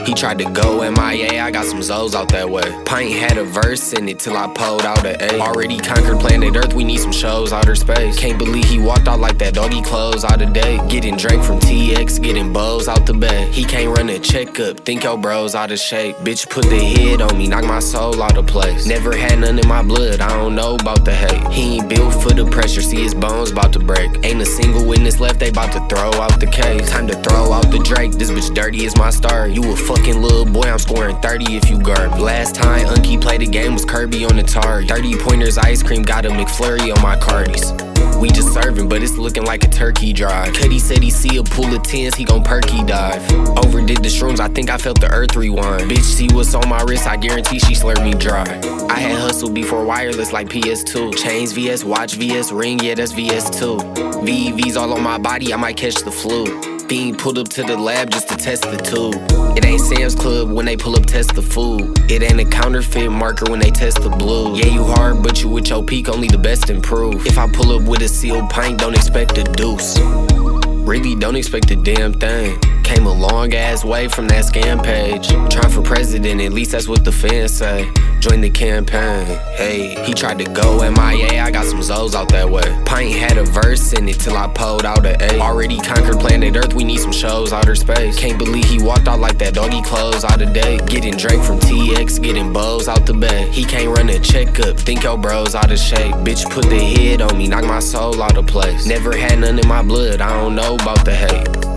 He tried to go MIA, I got some Zoes out that way. Pint had a verse in it till I pulled out a A. Already conquered planet Earth, we need some shows, outer space. Can't believe he walked out like that, doggy clothes out of date. Getting Drake from TX, getting bows out the bed. He can't run a checkup, think your bro's out of shape. Bitch put the head on me, knock my soul out of place. Never had none in my blood, I don't know about the hate. He ain't built for the pressure, see his bones about to break. Ain't a single witness left, they about to throw out the case. Time to throw out the Drake, this bitch dirty as my star. You a fucking little boy, I'm scoring 30 if you guard. Last time Unky played the game was Kirby on Atari. 30 pointers ice cream, got a McFlurry on my Cardis. We just serving, but it's looking like a turkey drive. Cuddy said he see a pool of tens, he gon' perky dive. Overdid the shrooms, I think I felt the earth rewind. Bitch see what's on my wrist, I guarantee she slurred me dry. I had hustle before wireless like PS2. Chains VS, watch VS, ring, yeah that's VS2. VEVs all on my body, I might catch the flu. Fiend pulled up to the lab just to test the tube. It ain't Sam's Club when they pull up test the food. It ain't a counterfeit marker when they test the blue. Yeah you hard but you with your peak, only the best improve. If I pull up with a sealed pint, don't expect a deuce. Really don't expect a damn thing. Came a long ass way from that scam page. Trying for president, at least that's what the fans say. Join the campaign, hey. He tried to go MIA, I got some Zoes out that way. Pint had a verse in it till I pulled out a A. Already conquered planet Earth, we need some shows, outer space. Can't believe he walked out like that, doggy clothes out of date. Getting Drake from TX, getting bows out the bed. He can't run a checkup, think your bro's out of shape. Bitch put the head on me, knock my soul out of place. Never had none in my blood, I don't know about the hate.